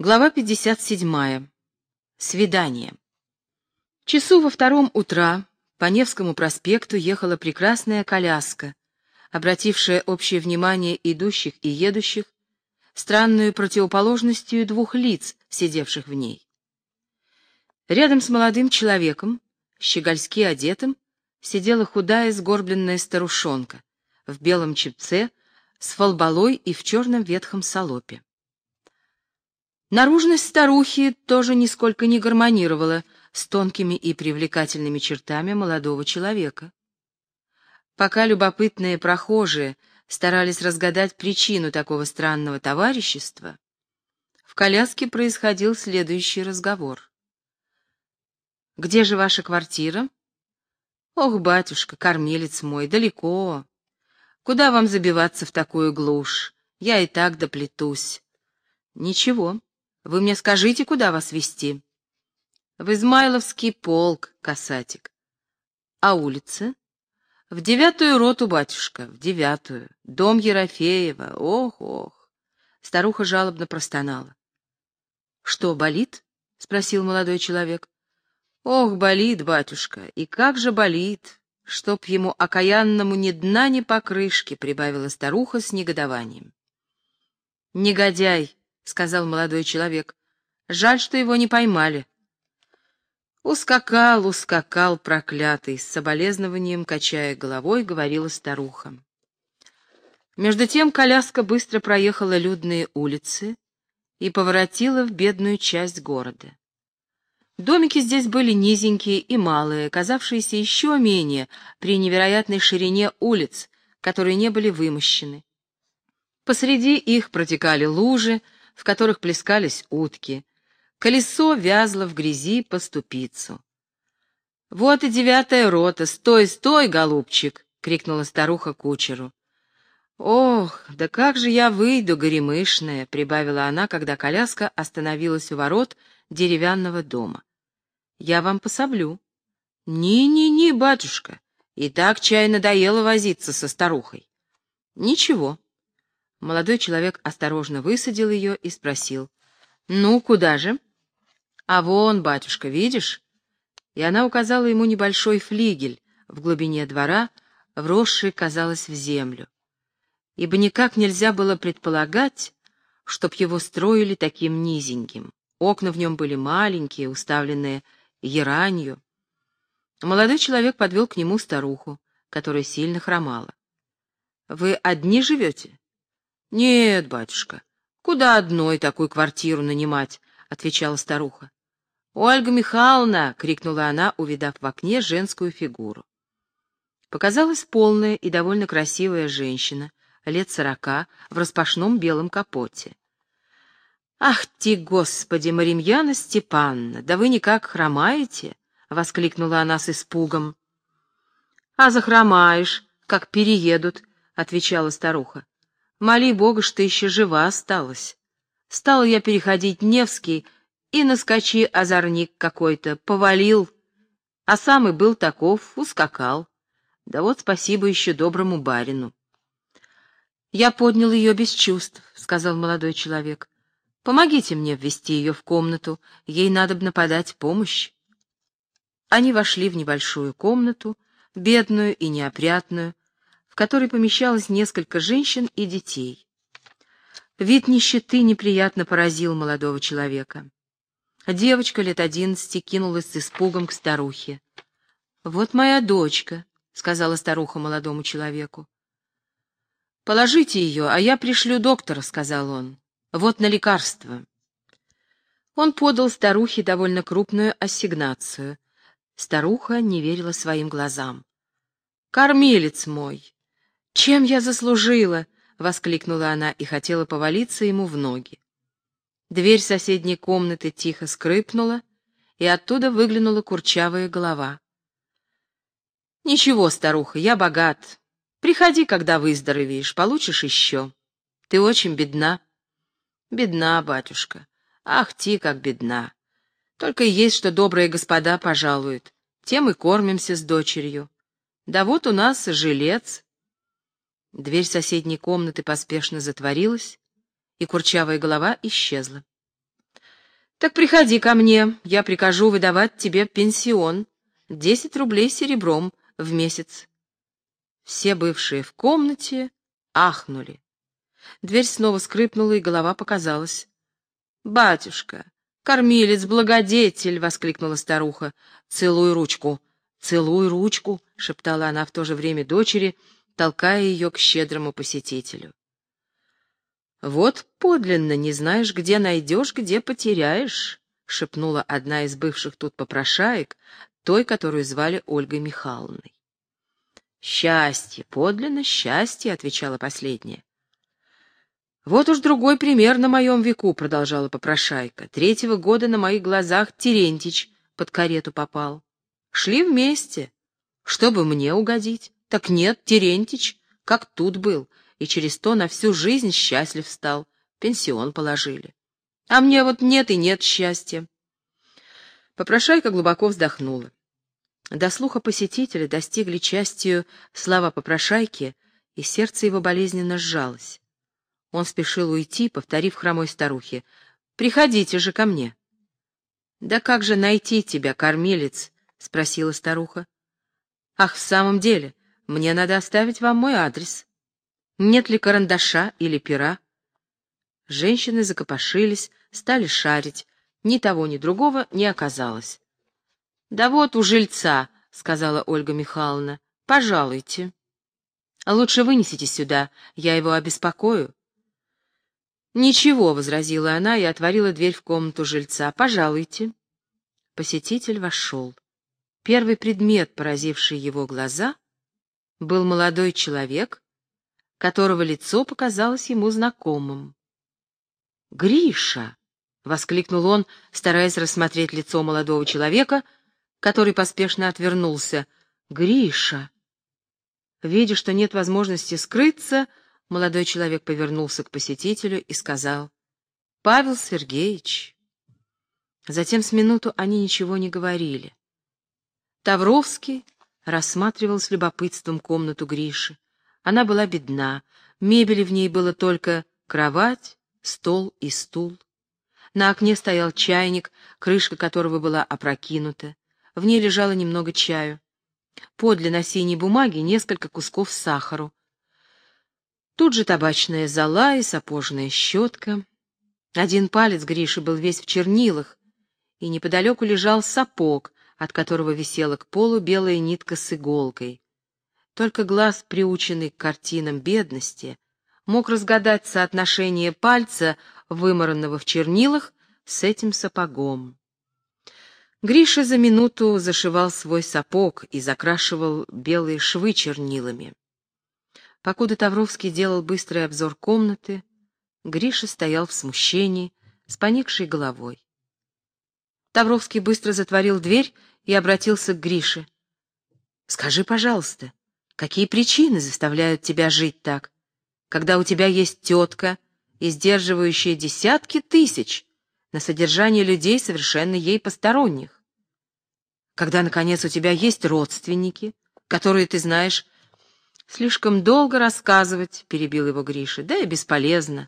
Глава 57. Свидание. Часу во 2 утра по Невскому проспекту ехала прекрасная коляска, обратившая общее внимание идущих и едущих странную противоположностью 2 лиц, сидевших в ней. Рядом с молодым человеком, щегольски одетым, сидела худая сгорбленная старушонка в белом чепце с фалбалой и в черном ветхом салопе. Наружность старухи тоже нисколько не гармонировала с тонкими и привлекательными чертами молодого человека. Пока любопытные прохожие старались разгадать причину такого странного товарищества, в коляске происходил следующий разговор. «Где же ваша квартира?» «Ох, батюшка, кормилец мой, далеко. Куда вам забиваться в такую глушь? Я и так доплетусь». «Ничего. Вы мне скажите, куда вас везти?» «В Измайловский полк, касатик». «А улица?» «В 9-ю роту, батюшка, в 9-ю. Дом Ерофеева. Ох, ох». Старуха жалобно простонала. «Что, болит?» — спросил молодой человек. «Ох, болит, батюшка, и как же болит, чтоб ему окаянному ни дна, ни покрышки», — прибавила старуха с негодованием. «Негодяй», — сказал молодой человек. «Жаль, что его не поймали». «Ускакал, ускакал, проклятый», — с соболезнованием, качая головой, говорила старуха. Между тем коляска быстро проехала людные улицы и поворотила в бедную часть города. Домики здесь были низенькие и малые, казавшиеся еще менее при невероятной ширине улиц, которые не были вымощены. Посреди их протекали лужи, в которых плескались утки. Колесо вязло в грязи по ступицу. «Вот и 9-я рота! Стой, стой, голубчик!» — крикнула старуха кучеру. «Ох, да как же я выйду, горемышная!» — прибавила она, когда коляска остановилась у ворот деревянного дома. «Я вам пособлю». «Ни-ни-ни, батюшка, и так чай надоело возиться со старухой». «Ничего». Молодой человек осторожно высадил ее и спросил. «Ну, куда же?» «А вон, батюшка, видишь?» И она указала ему небольшой флигель в глубине двора, вросший, казалось, в землю. Ибо никак нельзя было предполагать, чтоб его строили таким низеньким. Окна в нем были маленькие, уставленные еранью. Молодой человек подвел к нему старуху, которая сильно хромала. «Вы одни живете?» «Нет, батюшка, куда одной такую квартиру нанимать?» — отвечала старуха. «Ольга Михайловна!» — крикнула она, увидав в окне женскую фигуру. Показалась полная и довольно красивая женщина, лет 40, в распашном белом капоте. «Ах ты, Господи, Маримьяна Степановна, да вы никак хромаете!» — воскликнула она с испугом. «А захромаешь, как переедут», — отвечала старуха. «Моли Бога, что еще жива осталась. Стала я переходить Невский, и наскочи озорник какой-то, повалил, а сам и был таков, ускакал. Да вот спасибо еще доброму барину». «Я поднял ее без чувств», — сказал молодой человек. «Помогите мне ввести ее в комнату, ей надобно подать помощь». Они вошли в небольшую комнату, бедную и неопрятную, в которой помещалось несколько женщин и детей. Вид нищеты неприятно поразил молодого человека. Девочка лет 11 кинулась с испугом к старухе. «Вот моя дочка», — сказала старуха молодому человеку. «Положите ее, а я пришлю доктора», — сказал он. «Вот на лекарство». Он подал старухе довольно крупную ассигнацию. Старуха не верила своим глазам. «Кормилец мой! Чем я заслужила?» — воскликнула она и хотела повалиться ему в ноги. Дверь соседней комнаты тихо скрипнула, и оттуда выглянула курчавая голова. «Ничего, старуха, я богат. Приходи, когда выздоровеешь, получишь еще. Ты очень бедна». «Бедна, батюшка. Ах ты, как бедна. Только есть, что добрые господа пожалуют. Тем и кормимся с дочерью. Да вот у нас жилец». Дверь соседней комнаты поспешно затворилась, и курчавая голова исчезла. Так приходи ко мне, я прикажу выдавать тебе пенсион, 10 рублей серебром в месяц. Все бывшие в комнате ахнули. Дверь снова скрипнула, и голова показалась. «Батюшка, кормилец, благодетель!» — воскликнула старуха. «Целуй ручку, целуй ручку!» — шептала она в то же время дочери, толкая ее к щедрому посетителю. «Вот подлинно не знаешь, где найдешь, где потеряешь», — шепнула одна из бывших тут попрошаек, той, которую звали Ольгой Михайловной. «Счастье, подлинно счастье», — отвечала последняя. «Вот уж другой пример на моем веку», — продолжала попрошайка. «3-го года на моих глазах Терентич под карету попал. Шли вместе, чтобы мне угодить. Так нет, Терентич как тут был, и через то на всю жизнь счастлив стал, пенсион положили. А мне вот нет и нет счастья». Попрошайка глубоко вздохнула. До слуха посетителя достигли частью слова попрошайки, и сердце его болезненно сжалось. Он спешил уйти, повторив хромой старухе: «Приходите же ко мне». «Да как же найти тебя, кормилец?» — спросила старуха. «Ах, в самом деле, мне надо оставить вам мой адрес. Нет ли карандаша или пера?» Женщины закопошились, стали шарить. Ни того, ни другого не оказалось. «Да вот у жильца», — сказала Ольга Михайловна, — «пожалуйте». «Лучше вынесите сюда, я его обеспокою». «Ничего», — возразила она и отворила дверь в комнату жильца. «Пожалуйте». Посетитель вошел. Первый предмет, поразивший его глаза, был молодой человек, которого лицо показалось ему знакомым. «Гриша!» — воскликнул он, стараясь рассмотреть лицо молодого человека, который поспешно отвернулся. «Гриша!» Видя, что нет возможности скрыться, молодой человек повернулся к посетителю и сказал: «Павел Сергеевич». Затем с минуту они ничего не говорили. Тавровский рассматривал с любопытством комнату Гриши. Она была бедна, мебели в ней было только кровать, стол и стул. На окне стоял чайник, крышка которого была опрокинута. В ней лежало немного чаю. Подле на синей бумаге несколько кусков сахару. Тут же табачная зола и сапожная щетка. Один палец Гриши был весь в чернилах, и неподалеку лежал сапог, от которого висела к полу белая нитка с иголкой. Только глаз, приученный к картинам бедности, мог разгадать соотношение пальца, вымаранного в чернилах, с этим сапогом. Гриша за минуту зашивал свой сапог и закрашивал белые швы чернилами. Покуда Тавровский делал быстрый обзор комнаты, Гриша стоял в смущении, с поникшей головой. Тавровский быстро затворил дверь и обратился к Грише. «Скажи, пожалуйста, какие причины заставляют тебя жить так, когда у тебя есть тетка, издерживающая десятки тысяч на содержание людей, совершенно ей посторонних? Когда, наконец, у тебя есть родственники, которые ты знаешь...» «Слишком долго рассказывать», — перебил его Гриша, — «да и бесполезно».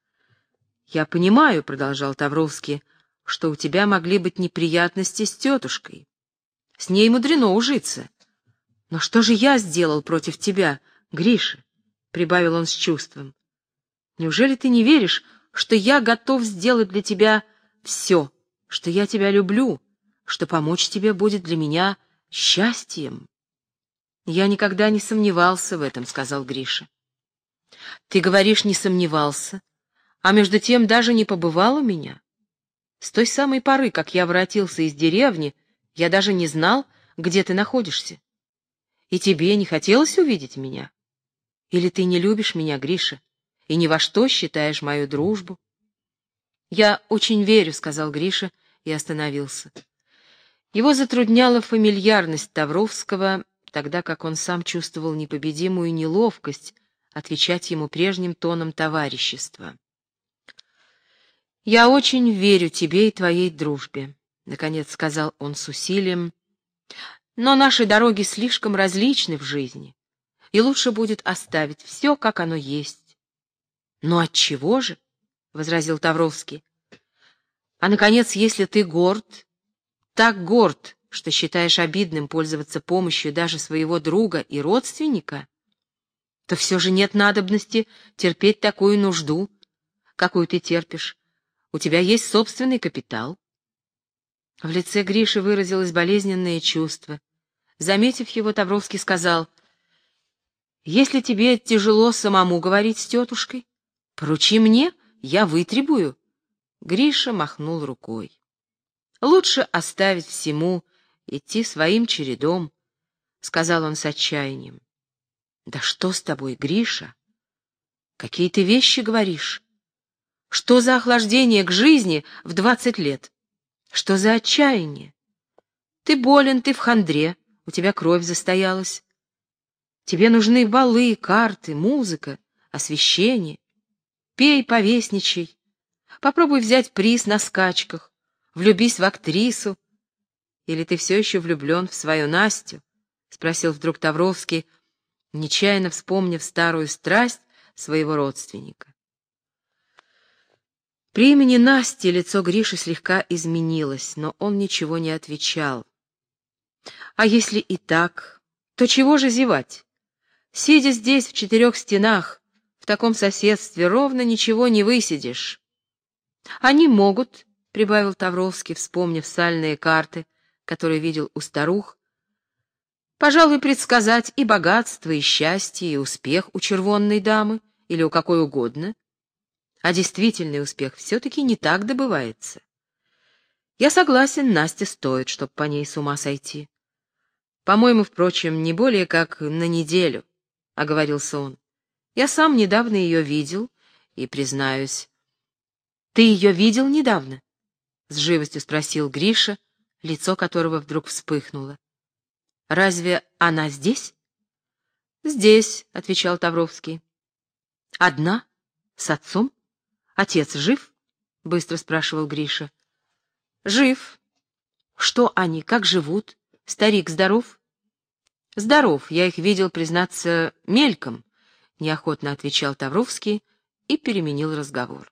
«Я понимаю», — продолжал Тавровский, — «что у тебя могли быть неприятности с тетушкой. С ней мудрено ужиться. Но что же я сделал против тебя, Гриша?» — прибавил он с чувством. «Неужели ты не веришь, что я готов сделать для тебя все, что я тебя люблю, что помочь тебе будет для меня счастьем?» «Я никогда не сомневался в этом», — сказал Гриша. «Ты говоришь, не сомневался, а между тем даже не побывал у меня. С той самой поры, как я воротился из деревни, я даже не знал, где ты находишься. И тебе не хотелось увидеть меня? Или ты не любишь меня, Гриша, и ни во что считаешь мою дружбу?» «Я очень верю», — сказал Гриша и остановился. Его затрудняла фамильярность Тавровского, тогда как он сам чувствовал непобедимую неловкость отвечать ему прежним тоном товарищества. «Я очень верю тебе и твоей дружбе», — наконец сказал он с усилием, «но наши дороги слишком различны в жизни, и лучше будет оставить все, как оно есть». «Но отчего же?» — возразил Тавровский. А, наконец, если ты горд, так горд, что считаешь обидным пользоваться помощью даже своего друга и родственника, то все же нет надобности терпеть такую нужду, какую ты терпишь. У тебя есть собственный капитал. В лице Гриши выразилось болезненное чувство. Заметив его, Тавровский сказал: «Если тебе тяжело самому говорить с тетушкой, поручи мне, я вытребую». Гриша махнул рукой. «Лучше оставить всему, идти своим чередом», — сказал он с отчаянием. «Да что с тобой, Гриша? Какие ты вещи говоришь? Что за охлаждение к жизни в 20 лет? Что за отчаяние? Ты болен, ты в хандре, у тебя кровь застоялась. Тебе нужны балы, карты, музыка, освещение. Пей, повесничай. Попробуй взять приз на скачках. Влюбись в актрису. Или ты все еще влюблен в свою Настю?» — спросил вдруг Тавровский, нечаянно вспомнив старую страсть своего родственника. При имени Насти лицо Гриши слегка изменилось, но он ничего не отвечал. «А если и так, то чего же зевать? Сидя здесь в 4 стенах, в таком соседстве, ровно ничего не высидишь». «Они могут», — прибавил Тавровский, вспомнив сальные карты, которые видел у старух, «пожалуй, предсказать и богатство, и счастье, и успех у червонной дамы или у какой угодно. А действительный успех все-таки не так добывается. Я согласен, Настя стоит, чтоб по ней с ума сойти. По-моему, впрочем, не более как на неделю», — оговорился он. «Я сам недавно ее видел, и, признаюсь...» «Ты ее видел недавно?» — с живостью спросил Гриша, лицо которого вдруг вспыхнуло. «Разве она здесь?» «Здесь», — отвечал Тавровский. «Одна? С отцом? Отец жив?» — быстро спрашивал Гриша. «Жив. Что они, как живут? Старик здоров?» «Здоров. Я их видел, признаться, мельком», — неохотно отвечал Тавровский и переменил разговор.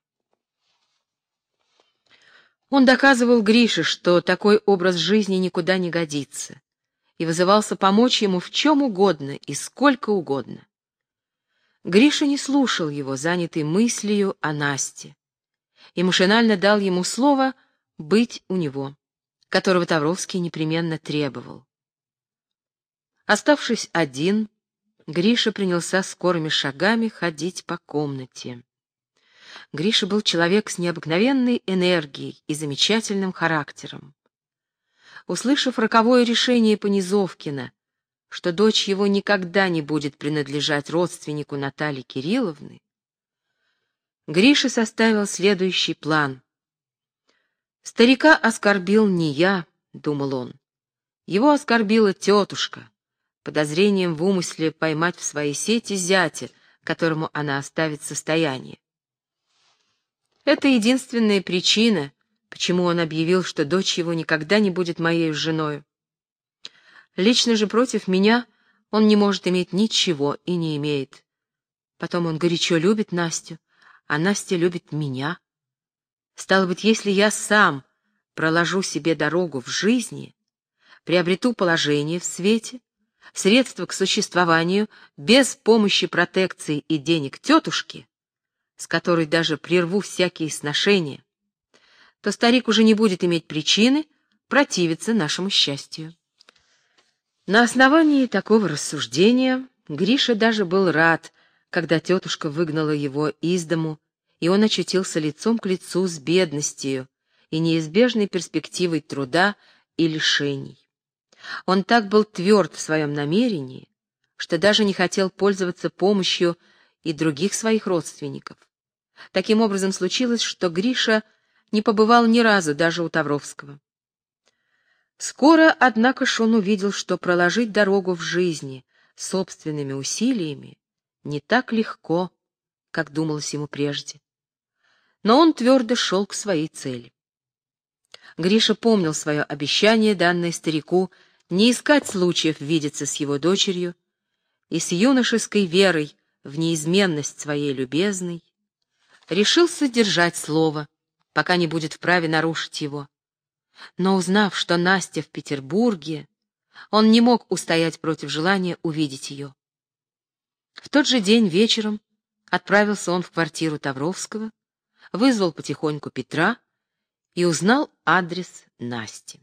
Он доказывал Грише, что такой образ жизни никуда не годится, и вызывался помочь ему в чем угодно и сколько угодно. Гриша не слушал его, занятый мыслью о Насте, и машинально дал ему слово быть у него, которого Тавровский непременно требовал. Оставшись один, Гриша принялся скорыми шагами ходить по комнате. Гриша был человек с необыкновенной энергией и замечательным характером. Услышав роковое решение Понизовкина, что дочь его никогда не будет принадлежать родственнику Натальи Кирилловны, Гриша составил следующий план. «Старика оскорбил не я», — думал он. «Его оскорбила тетушка, подозрением в умысле поймать в свои сети зятя, которому она оставит состояние. Это единственная причина, почему он объявил, что дочь его никогда не будет моей женою. Лично же против меня он не может иметь ничего и не имеет. Потом он горячо любит Настю, а Настя любит меня. Стало быть, если я сам проложу себе дорогу в жизни, приобрету положение в свете, средства к существованию без помощи протекции и денег тетушки, с которой даже прерву всякие сношения, то старик уже не будет иметь причины противиться нашему счастью». На основании такого рассуждения Гриша даже был рад, когда тетушка выгнала его из дому, и он очутился лицом к лицу с бедностью и неизбежной перспективой труда и лишений. Он так был тверд в своем намерении, что даже не хотел пользоваться помощью и других своих родственников. Таким образом случилось, что Гриша не побывал ни разу даже у Тавровского. Скоро, однако ж, он увидел, что проложить дорогу в жизни собственными усилиями не так легко, как думалось ему прежде. Но он твердо шел к своей цели. Гриша помнил свое обещание, данное старику, не искать случаев видеться с его дочерью, и с юношеской верой в неизменность своей любезной решился держать слово пока не будет вправе нарушить его. Но узнав, что Настя в Петербурге, он не мог устоять против желания увидеть ее. В тот же день вечером отправился он в квартиру Тавровского, вызвал потихоньку Петра и узнал адрес Насти.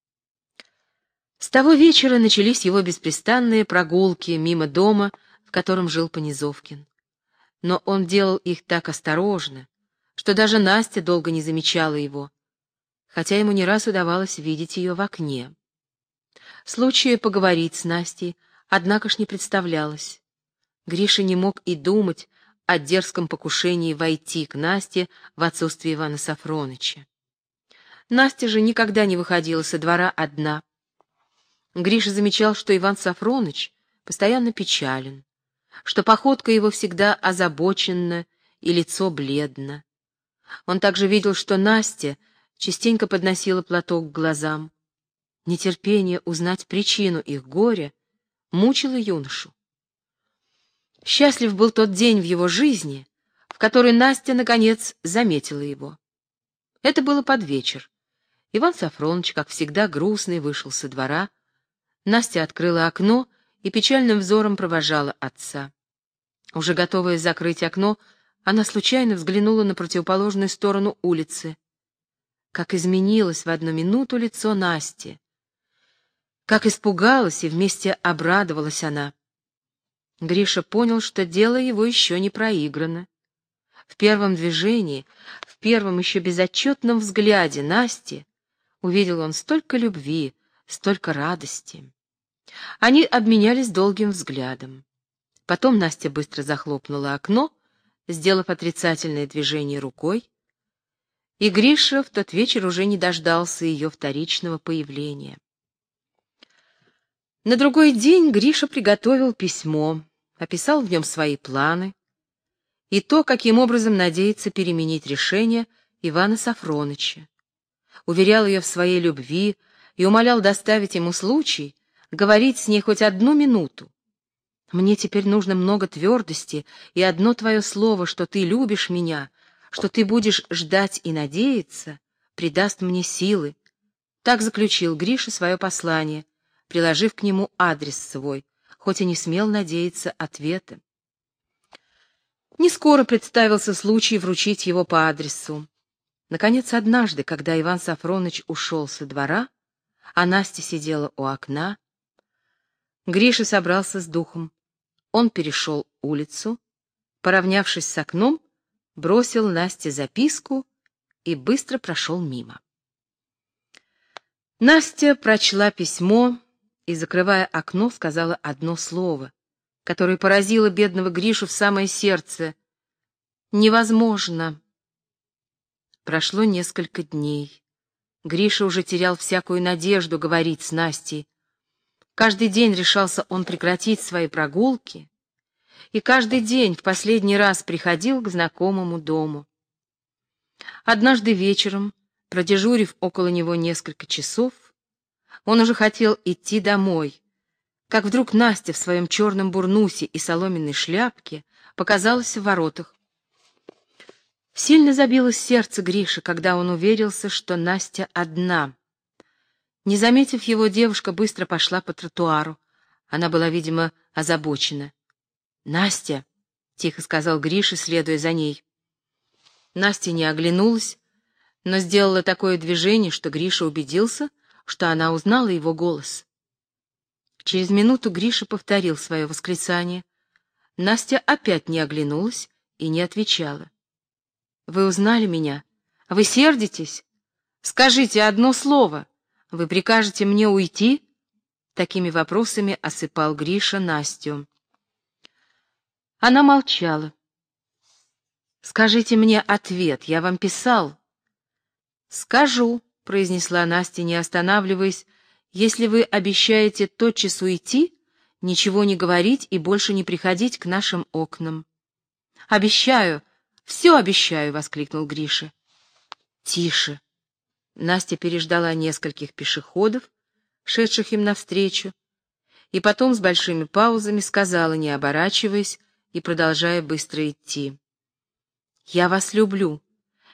С того вечера начались его беспрестанные прогулки мимо дома, в котором жил Понизовкин. Но он делал их так осторожно, что даже Настя долго не замечала его, хотя ему не раз удавалось видеть ее в окне. Случая поговорить с Настей, однако ж, не представлялось. Гриша не мог и думать о дерзком покушении войти к Насте в отсутствие Ивана Сафроныча. Настя же никогда не выходила со двора одна. Гриша замечал, что Иван Сафроныч постоянно печален, что походка его всегда озабоченна и лицо бледно. Он также видел, что Настя частенько подносила платок к глазам. Нетерпение узнать причину их горя мучило юношу. Счастлив был тот день в его жизни, в который Настя, наконец, заметила его. Это было под вечер. Иван Сафроныч, как всегда, грустный, вышел со двора. Настя открыла окно и печальным взором провожала отца. Уже готовая закрыть окно, она случайно взглянула на противоположную сторону улицы. Как изменилось в одну минуту лицо Насти! Как испугалась и вместе обрадовалась она! Гриша понял, что дело его еще не проиграно. В первом движении, в первом еще безотчетном взгляде Насти увидел он столько любви, столько радости. Они обменялись долгим взглядом. Потом Настя быстро захлопнула окно, сделав отрицательное движение рукой, и Гриша в тот вечер уже не дождался ее вторичного появления. На другой день Гриша приготовил письмо, описал в нем свои планы и то, каким образом надеется переменить решение Ивана Сафроныча. Уверял ее в своей любви и умолял доставить ему случай говорить с ней хоть одну минуту. «Мне теперь нужно много твердости, и одно твое слово, что ты любишь меня, что ты будешь ждать и надеяться, придаст мне силы». Так заключил Гриша свое послание, приложив к нему адрес свой, хоть и не смел надеяться ответа. Не скоро представился случай вручить его по адресу. Наконец, однажды, когда Иван Сафроныч ушел со двора, а Настя сидела у окна, Гриша собрался с духом. Он перешел улицу, поравнявшись с окном, бросил Насте записку и быстро прошел мимо. Настя прочла письмо и, закрывая окно, сказала одно слово, которое поразило бедного Гришу в самое сердце. «Невозможно». Прошло несколько дней. Гриша уже терял всякую надежду говорить с Настей. Каждый день решался он прекратить свои прогулки, и каждый день в последний раз приходил к знакомому дому. Однажды вечером, продежурив около него несколько часов, он уже хотел идти домой, как вдруг Настя в своем черном бурнусе и соломенной шляпке показалась в воротах. Сильно забилось сердце Гриши, когда он уверился, что Настя одна. Не заметив его, девушка быстро пошла по тротуару. Она была, видимо, озабочена. «Настя!» — тихо сказал Гриша, следуя за ней. Настя не оглянулась, но сделала такое движение, что Гриша убедился, что она узнала его голос. Через минуту Гриша повторил свое восклицание. Настя опять не оглянулась и не отвечала. «Вы узнали меня? Вы сердитесь? Скажите одно слово. Вы прикажете мне уйти?» Такими вопросами осыпал Гриша Настю. Она молчала. «Скажите мне ответ, я вам писал». «Скажу», — произнесла Настя, не останавливаясь, «если вы обещаете тотчас уйти, ничего не говорить и больше не приходить к нашим окнам». «Обещаю, все обещаю», — воскликнул Гриша. «Тише». Настя переждала нескольких пешеходов, шедших им навстречу, и потом с большими паузами сказала, не оборачиваясь и продолжая быстро идти. «Я вас люблю.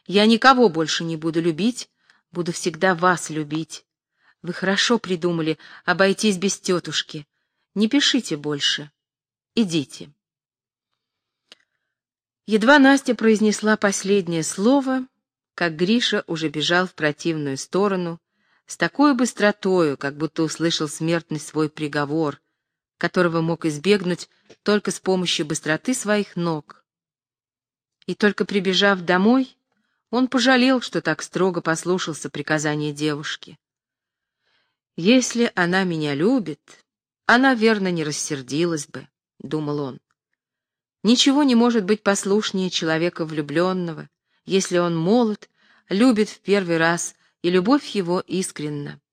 Я никого больше не буду любить, буду всегда вас любить. Вы хорошо придумали обойтись без тетушки. Не пишите больше. Идите». Едва Настя произнесла последнее слово, как Гриша уже бежал в противную сторону, с такой быстротою, как будто услышал смертный свой приговор, которого мог избегнуть только с помощью быстроты своих ног. И только прибежав домой, он пожалел, что так строго послушался приказания девушки. «Если она меня любит, она, верно, не рассердилась бы», — думал он. «Ничего не может быть послушнее человека влюбленного, если он молод, любит в первый раз, и любовь его искренна.